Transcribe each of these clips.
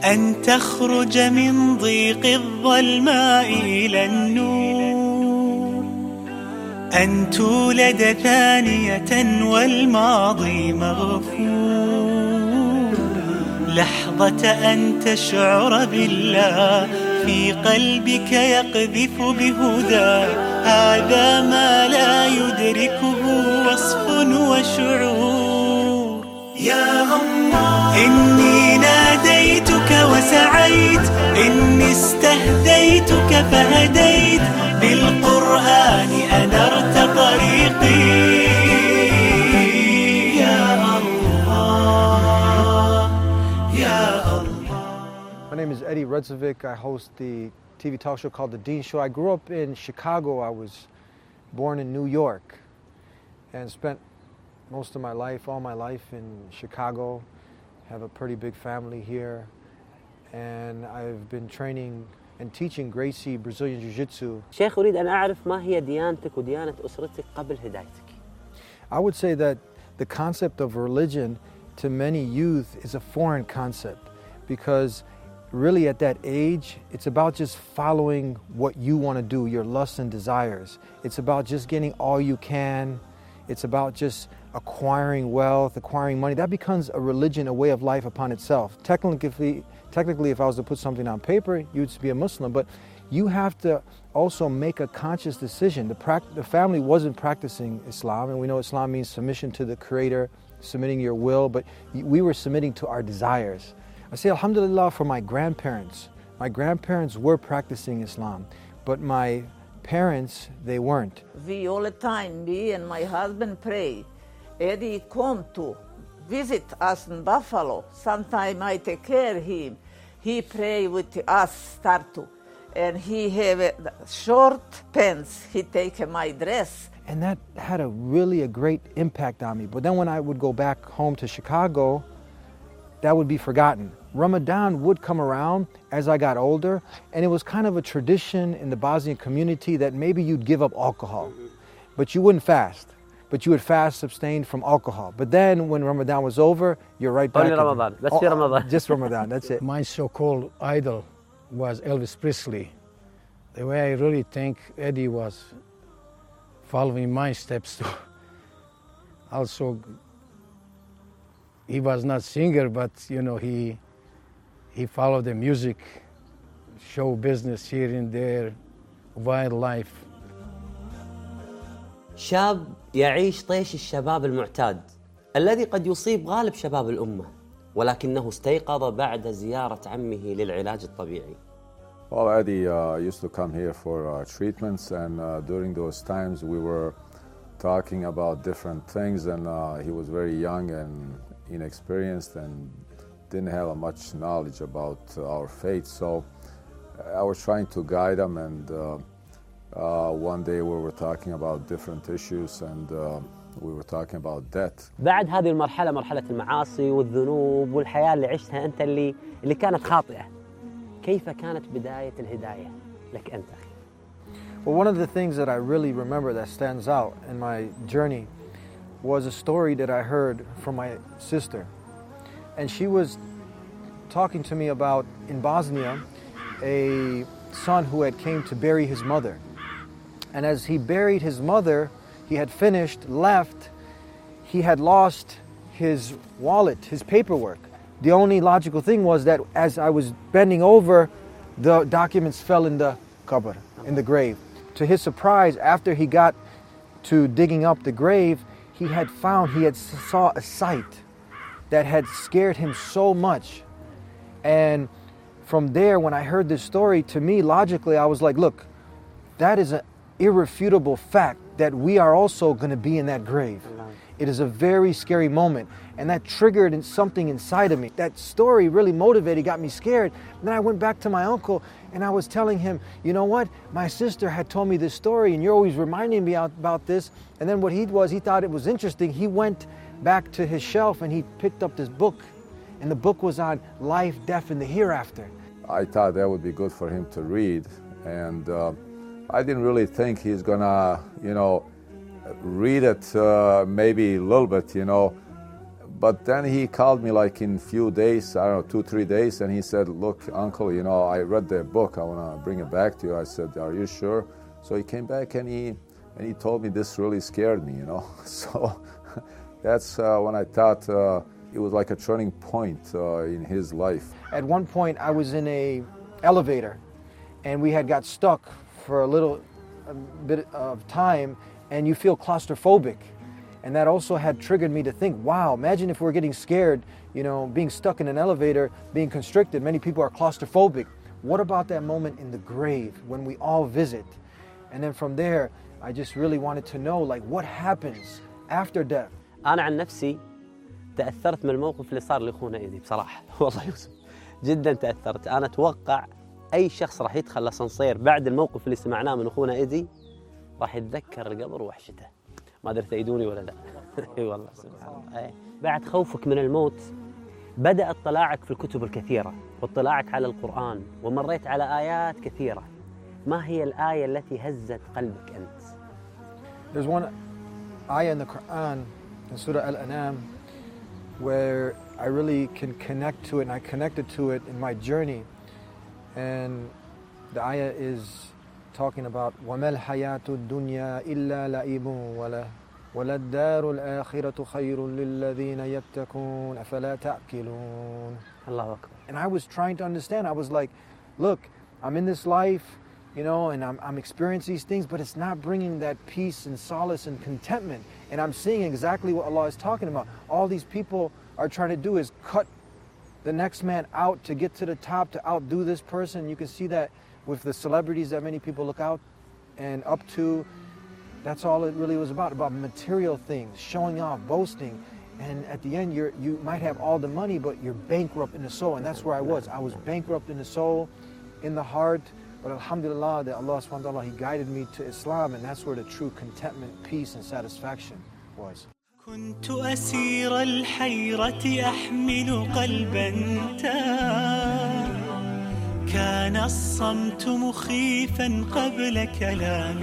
أن تخرج من ضيق الظلماء إلى النور، أن تولد ثانية والماضي مغفور، لحظة أن تشعر بالله في قلبك يقذف بهدى، هذا ما لا يدركه وصف وشعور. يا الله إني ناديتك وسعيت، إني استهديتك فهديت، بالقرآن أنرت طريقي. يا الله يا الله. My name is Eddie Rudzovic. I host the TV talk show called The Dean Show. I grew up in Chicago. I was born in New York and spent most of my life, all my life in Chicago. Have a pretty big family here. And I've been training and teaching Gracie Brazilian Jiu-Jitsu. شيخ أريد أن أعرف ما هي ديانتك وديانة أسرتك قبل هدايتك. I would say that the concept of religion to many youth is a foreign concept because really at that age, it's about just following what you want to do, your lusts and desires. It's about just getting all you can. It's about just acquiring wealth, acquiring money. That becomes a religion, a way of life upon itself. Technically, if I was to put something on paper, you'd be a Muslim, but you have to also make a conscious decision. The family wasn't practicing Islam, and we know Islam means submission to the Creator, submitting your will, but we were submitting to our desires. I say alhamdulillah for my grandparents. My grandparents were practicing Islam, but my parents, they weren't. We all the time, me and my husband pray. Eddie come to visit us in Buffalo. Sometimes I take care of him. He pray with us, start to. And he have short pants. He take my dress. And that had a great impact on me. But then when I would go back home to Chicago, that would be forgotten. Ramadan would come around as I got older, and it was kind of a tradition in the Bosnian community that maybe you'd give up alcohol, but you wouldn't fast. But you would fast, abstain from alcohol. But then when Ramadan was over, you're right back. Only Ramadan. That's Ramadan. Just Ramadan, that's it. My so-called idol was Elvis Presley. The way I really think Eddie was following my steps too. Also, he was not singer, but you know, he followed the music, show business here and there, wildlife. شاب يعيش طيش الشباب المعتاد الذي قد يصيب غالب شباب الأمة، ولكنه استيقظ بعد زيارة عمه للعلاج الطبيعي. Well, Eddie used to come here for treatments, and during those times we were talking about different things, and he was very young and inexperienced and didn't have much knowledge about our faith, so I was trying to guide him, and one day we were talking about different issues, and we were talking about death. بعد هذه المرحلة، مرحلة المعاصي والذنوب والحياة اللي عشتها أنت اللي كانت خاطئة، كيف كانت بداية الهداية لك أنت أخي؟ Well, one of the things that I really remember that stands out in my journey was a story that I heard from my sister. And she was talking to me about, in Bosnia, a son who had came to bury his mother. And as he buried his mother, he had finished, left, he had lost his wallet, his paperwork. The only logical thing was that as I was bending over, the documents fell in the qabr, in the grave. To his surprise, after he got to digging up the grave, he had saw a sight that had scared him so much. And from there, when I heard this story, to me, logically, I was like, look, that is an irrefutable fact that we are also going to be in that grave. It is a very scary moment. And that triggered something inside of me. That story really motivated, got me scared. And then I went back to my uncle and I was telling him, you know what? My sister had told me this story and you're always reminding me about this. And then what he thought it was interesting. He went back to his shelf and he picked up this book. And the book was on life, death, and the hereafter. I thought that would be good for him to read. And I didn't really think he's gonna, read it maybe a little bit, But then he called me like in few days, I don't know, 2-3 days, and he said, look, uncle, you know, I read the book, I want to bring it back to you. I said, are you sure? So he came back and he told me this really scared me, you know. So that's when I thought it was like a turning point in his life. At one point, I was in a elevator, and we had got stuck for a bit of time, and you feel claustrophobic. And that also had triggered me to think, wow, imagine if we're getting scared, you know, being stuck in an elevator, being constricted. Many people are claustrophobic. What about that moment in the grave when we all visit? And then from there, I just really wanted to know, like, what happens after death? أنا عن نفسي تأثرت من الموقف اللي صار لأخونا إيدي بصراحة. والله يوسف جدا تأثرت. أنا أتوقع أي شخص راح يدخل الأسانسير بعد الموقف اللي سمعناه من أخونا إيدي راح يتذكر القبر ووحشته. ما أدري تأيدوني ولا لا. اي والله سبحان الله. بعد خوفك من الموت بدأ اطلاعك في الكتب الكثيرة واطلاعك على القرآن ومريت على آيات كثيرة. ما هي الآية التي هزت قلبك أنت؟ There's one ayah in the Quran, in Surah Al-An'am, where I really can connect to it, and I connected to it in my journey. And the ayah is talking about وَمَا الْحَيَاةُ الدُّنْيَا إِلَّا لَعِبٌ وَلَلدَّارُ الْآخِرَةُ خَيْرٌ لِلَّذِينَ يَتَّقُونَ أَفَلَا تَعْقِلُونَ. الله أكبر. And I was trying to understand. I was like, look, I'm in this life, you know, and I'm experiencing these things, but it's not bringing that peace and solace and contentment. And I'm seeing exactly what Allah is talking about. All these people are trying to do is cut the next man out to get to the top, to outdo this person. You can see that with the celebrities that many people look out and up to. That's all it really was about material things, showing off, boasting. And at the end, you might have all the money, but you're bankrupt in the soul. And that's where I was. I was bankrupt in the soul, in the heart. But alhamdulillah, that Allah subhanahu wa ta'ala, He guided me to Islam, and that's where the true contentment, peace, and satisfaction was. كنت أسير الحيرة أحمل قلبا تاه كان الصمت مخيفا قبل كلام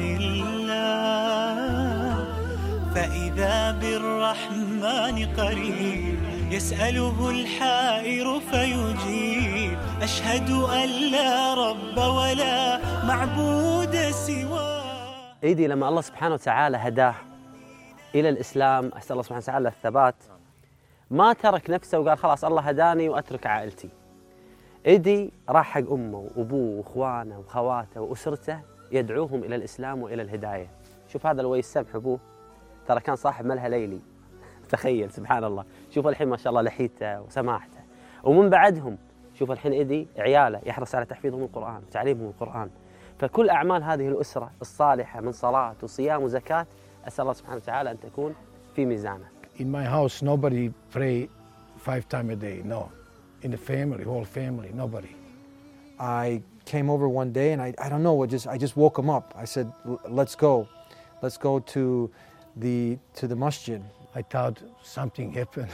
الله فإذا بالرحمن قريب يسأله الحائر فيجيب أشهد أن لا رب ولا معبود سواه. إيدي لما الله سبحانه وتعالى هداه إلى الإسلام، أسأل الله سبحانه وتعالى الثبات، ما ترك نفسه وقال خلاص الله هداني وأترك عائلتي. إيدي راح حق أمه وأبوه وإخوانه وخواته وأسرته يدعوهم إلى الإسلام وإلى الهداية. شوف هذا لو يسمح أبوه ترى كان صاحب ملهى ليلي. تخيل سبحان الله. شوف الحين ما شاء الله لحيته وسماحته. ومن بعدهم شوف الحين إيدي عياله يحرص على تحفيظهم القرآن وتعليمهم القرآن. فكل أعمال هذه الأسرة الصالحة من صلاة وصيام وزكاة أسأل الله سبحانه وتعالى أن تكون في ميزانه. In my house, nobody pray 5 times a day, no. In the family, whole family, nobody. I came over one day, and I don't know, I just woke him up. I said, let's go to the masjid. I thought something happened.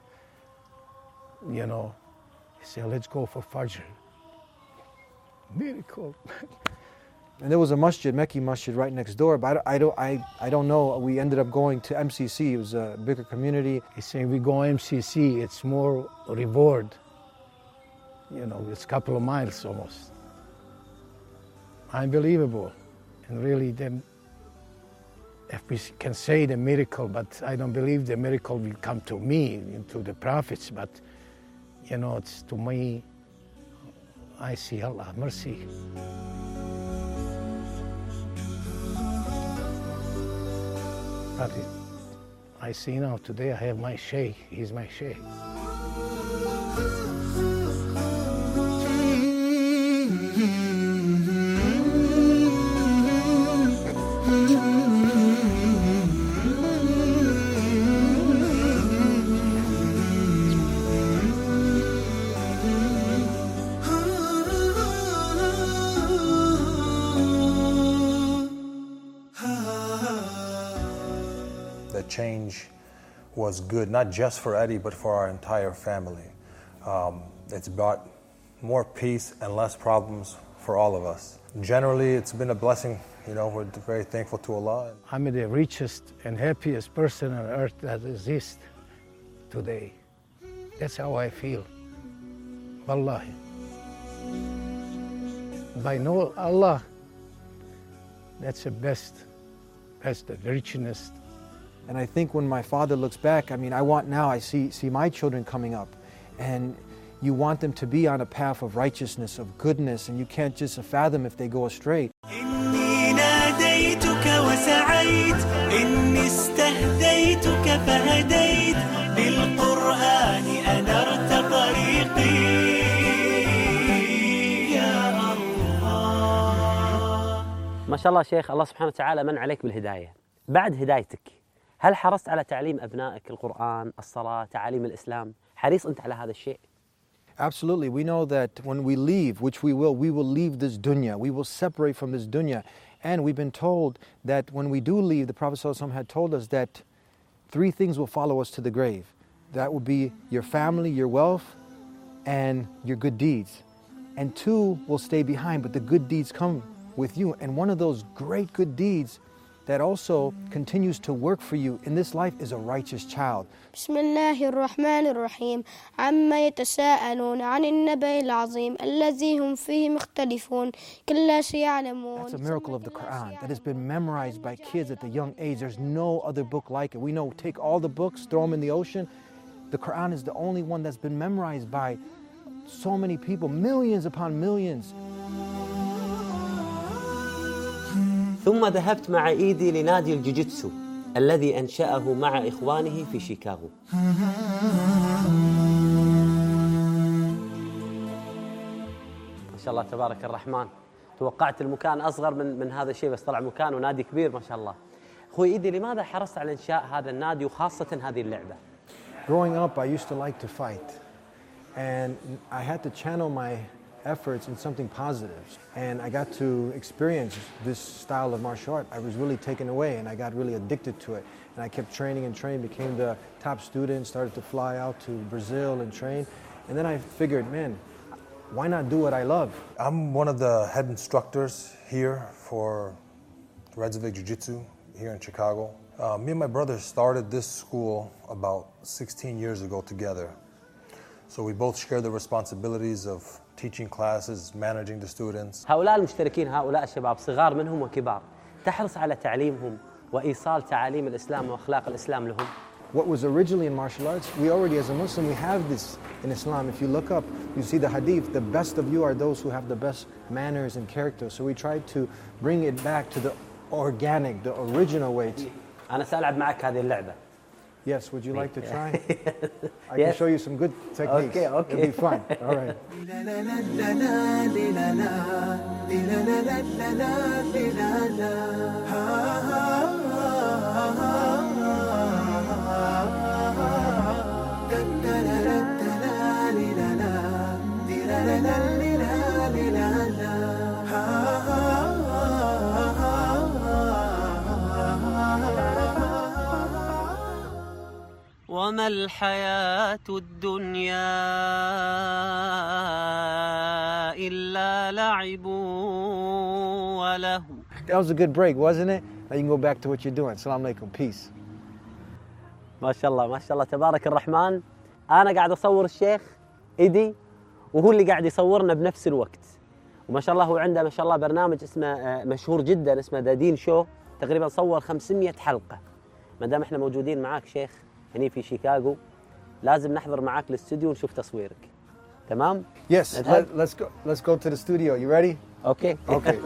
You know, he said, let's go for Fajr. Miracle. And there was a masjid, Mekki masjid, right next door, but I don't know. We ended up going to MCC. It was a bigger community. He said, we go MCC, it's more reward. You know, it's a couple of miles almost. Unbelievable. And really, then, if we can say the miracle, but I don't believe the miracle will come to me, to the prophets, but, you know, it's to me, I see Allah, mercy. But I see now, today I have my sheikh, he's my sheikh. The change was good, not just for Eddie, but for our entire family. It's brought more peace and less problems for all of us. Generally, it's been a blessing. You know, we're very thankful to Allah. I'm the richest and happiest person on earth that exists. today. That's how I feel. Wallahi. By know Allah, that's the best, the richness. And I think when my father looks back, I mean, I see my children coming up, and you want them to be on a path of righteousness, of goodness, and you can't just fathom if they go astray. إني ناديتك وسعيت إني استهديتك فهديت بالقرآن أنرت طريقي يا الله. ما شاء الله شيخ، الله سبحانه وتعالى من عليك بالهداية. بعد هدايتك هل حرصت على تعليم أبنائك القرآن، الصلاة، تعاليم الإسلام؟ حريص أنت على هذا الشيء؟ Absolutely. We know that when we leave, which we will leave this dunya. We will separate from this dunya. And we've been told that when we do leave, the Prophet ﷺ had told us that 3 things will follow us to the grave. That will be your family, your wealth, and your good deeds. And 2 will stay behind, but the good deeds come with you. And one of those great good deeds that also continues to work for you in this life is a righteous child. بسم الله الرحمن الرحيم عما يتساءلون عن النبأ العظيم الذي هم فيه مختلفون كلا سيعلمون. That's a miracle of the Quran that has been memorized by kids at the young age. There's no other book like it. We know, take all the books, throw them in the ocean. The Quran is the only one that's been memorized by so many people, millions upon millions. ثم ذهبت مع إيدي لنادي الجوجيتسو الذي أنشأه مع إخوانه في شيكاغو. ما شاء الله تبارك الرحمن. توقعت المكان أصغر من هذا الشيء، بس طلع مكان ونادي كبير ما شاء الله. أخوي إيدي، لماذا حرصت على إنشاء هذا النادي وخاصة هذه اللعبة؟ Growing up, I used to like to fight, and I had to channel my efforts in something positive, and I got to experience this style of martial art. I was really taken away, and I got really addicted to it, and I kept training and training, became the top student, started to fly out to Brazil and train, and then I figured, man, why not do what I love? I'm one of the head instructors here for Redzivik Jiu-Jitsu here in Chicago. Me and my brother started this school about 16 years ago together. So we both share the responsibilities of teaching classes, managing the students. هؤلاء المشتركين، هؤلاء الشباب صغار منهم وكبار، تحرص على تعليمهم وإيصال تعاليم الإسلام وأخلاق الإسلام لهم. What was originally in martial arts, we already, as a Muslim, we have this in Islam. If you look up, you see the hadith, the best of you are those who have the best manners and character. So we tried to bring it back to the organic, the original way. أنا سألعب معك هذه اللعبة. Yes, would you like to try? I Yes. can show you some good techniques. Okay. It'll be fun. All right. وما الحياة الدنيا إلا لعب وله. That was a good break, wasn't it? Now you can go back to what you're doing. Assalamu alaikum. Peace. ما شاء الله ما شاء الله تبارك الرحمن. أنا قاعد أصور الشيخ إيدي وهو اللي قاعد يصورنا بنفس الوقت. وما شاء الله هو عنده ما شاء الله برنامج اسمه مشهور جدا اسمه دادين شو، تقريبا صور 500 حلقة. ما دام احنا موجودين معاك شيخ هني في شيكاغو، لازم نحضر معاك الاستوديو ونشوف تصويرك. تمام؟ Yes, let's go to the studio. You ready? اوكي. Okay.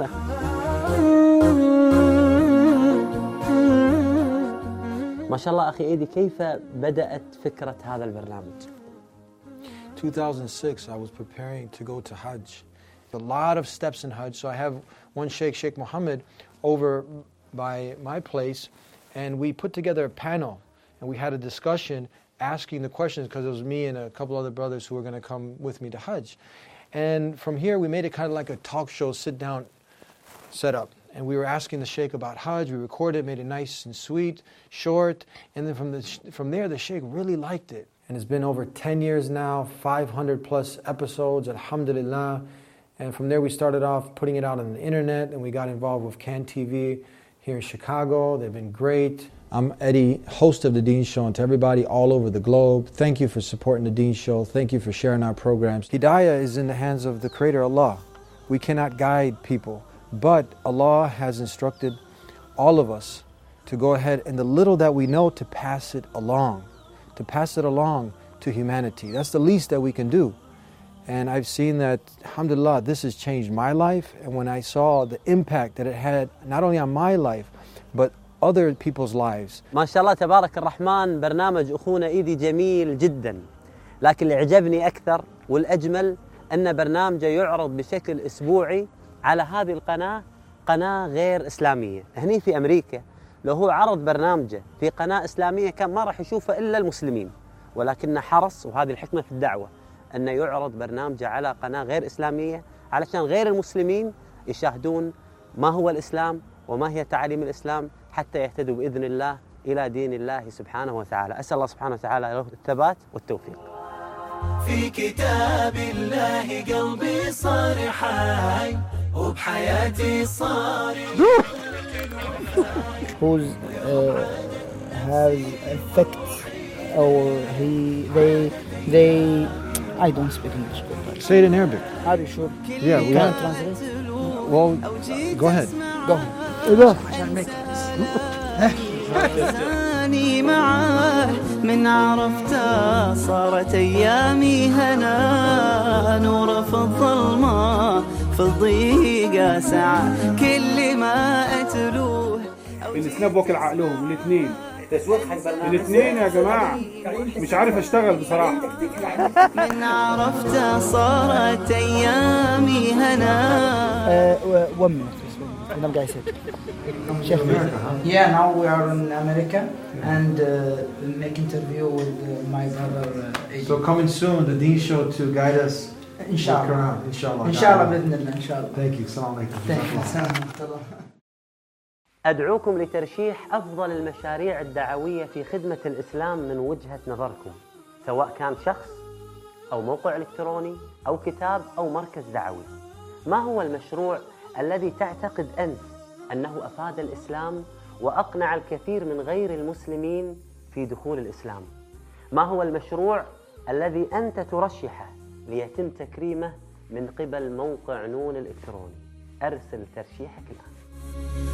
ما شاء الله أخي إيدي، كيف بدأت فكرة هذا البرنامج؟ 2006, I was preparing to go to Hajj. A lot of steps in Hajj. So I have one Sheikh Mohammed, over by my place, and we put together a panel, and we had a discussion asking the questions, because it was me and a couple other brothers who were going to come with me to Hajj. And from here, we made it kind of like a talk show, sit-down setup. And we were asking the Sheikh about Hajj. We recorded, made it nice and sweet, short. And then from there, the Sheikh really liked it. And it's been over 10 years now, 500 plus episodes, alhamdulillah. And from there, we started off putting it out on the internet, and we got involved with CAN TV, here in Chicago. They've been great. I'm Eddie, host of The Dean Show, and to everybody all over the globe, thank you for supporting The Dean Show. Thank you for sharing our programs. Hidayah is in the hands of the Creator, Allah. We cannot guide people, but Allah has instructed all of us to go ahead and the little that we know to pass it along to humanity. That's the least that we can do. And I've seen that, alhamdulillah, this has changed my life. And when I saw the impact that it had, not only on my life, but other people's lives. ما شاء الله تبارك الرحمن، برنامج أخونا إيدي جميل جدا، لكن اللي عجبني أكثر والأجمل أن برنامجه يعرض بشكل أسبوعي على هذه القناة، قناة غير إسلامية. هني في أمريكا لو هو عرض برنامجه في قناة إسلامية كان ما راح يشوفه إلا المسلمين، ولكنه حرص، وهذه الحكمة في الدعوة، أنه يعرض برنامجه على قناة غير إسلامية علشان غير المسلمين يشاهدون ما هو الإسلام وما هي تعاليم الإسلام حتى يهتدوا بإذن الله إلى دين الله سبحانه وتعالى. أسأل الله سبحانه وتعالى له الثبات والتوفيق. في كتاب الله قلبي صار حي وبحياتي صار who's has effects or they I don't speak English. Say it in Arabic. Are you sure? Yeah, we Can I have. translate? Well, go ahead. Go ahead. عشان make أني معاه من عرفته صارت أيامي هنا، نور في الظلمة في الضيقة ساعة كل ما أتلوه. السناب وكل عقلهم الاثنين الاثنين يا جماعة، مش عارف اشتغل بصراحة. من عرفته صارت أيامي هنا. 1 minute. أنا قاعد أسجل. Yeah, now we are in America and make interview with my brother. So coming soon, the Dean Show to guide us. Inshallah. Inshallah. Inshallah بإذن الله. Inshallah. Thank you. Assalamu alaikum. أدعوكم لترشيح أفضل المشاريع الدعوية في خدمة الإسلام من وجهة نظركم، سواء كان شخص أو موقع إلكتروني أو كتاب أو مركز دعوي. ما هو المشروع الذي تعتقد أنت أنه أفاد الإسلام وأقنع الكثير من غير المسلمين في دخول الإسلام؟ ما هو المشروع الذي أنت ترشحه ليتم تكريمه من قبل موقع نون الإلكتروني؟ أرسل ترشيحك الآن.